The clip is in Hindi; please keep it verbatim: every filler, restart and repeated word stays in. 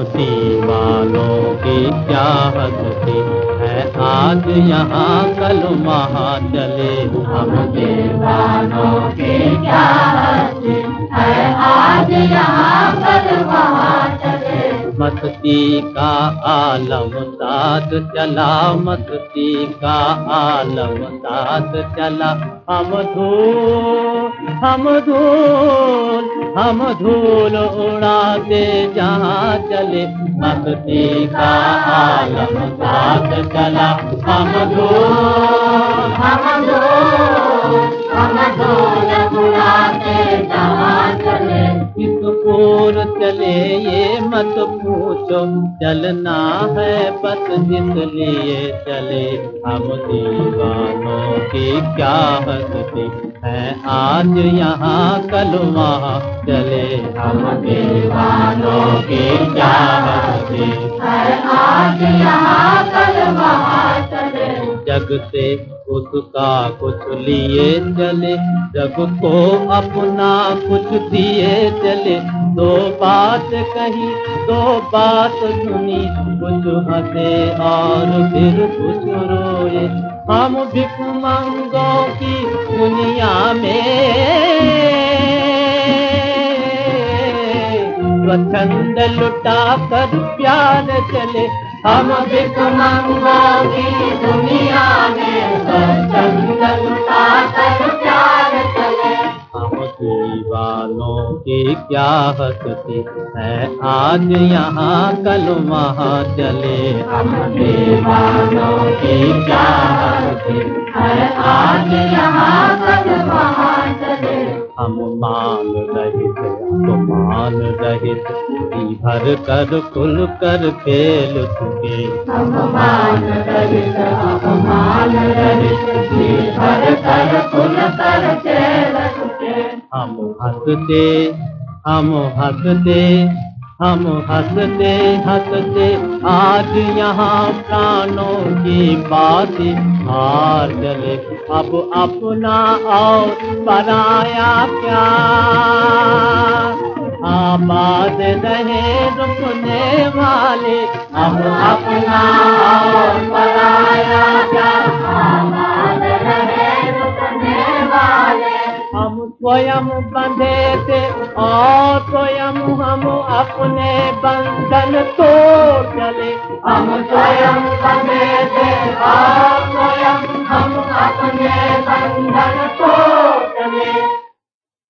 दीवानों की क्या हस्ती है आज यहाँ कल वहाँ चले। हम दीवानों की क्या हस्ती है आज यहाँ कल वहाँ चले। मस्ती का आलम साथ चला, मस्ती का आलम साथ चला। हम धूल हम धूल हम धूल उड़ाते जहाँ चले। मस्ती का आलम साथ चला। हम धूल हम धूल हम धूल उड़ाते जहाँ चले। किस ओर चले ये मत पूछो, चलना है बस जिस लिए चले। हम दीवानों की क्या हस्ती है आज यहाँ कल वहाँ चले। हम दीवानों की क्या हस्ती है आज यहाँ कल वहाँ चले। जग से उसका कुछ लिए चले, जग को अपना कुछ दिए चले। दो बात कही दो बात सुनी, कुछ हंसे और फिर कुछ रोए। हम भिखमंगों की दुनिया में स्वच्छंद लुटा कर प्यार चले। हम भिखमंगों की दुनिया में स्वच्छंद लुटा कर प्यार चले। हम दीवानों की क्या हस्ती है आज यहाँ कल वहाँ चले। हम दीवानों की क्या हस्ती है आज यहाँ कल वहाँ चले। हम मान रहित अपमान रहित जी भर कर खुल कर खेल चुके। हम मान रहित अपमान रहित जी भर कर खुल कर खेल चुके। हम हंसते हम हंसते हम हंसते हंसते आज यहाँ प्राणों की बातें हार चले। अब अपना और पराया क्या आबाद रहे रुकने वाले। अब अपना और पराया क्या आबाद रहे रुकने वाले। हम स्वयं बंधे थे और स्वयं हम अपने बंधन तोड़ चले। हम स्वयं बंधे थे और स्वयं हम अपने बंधन तोड़ चले।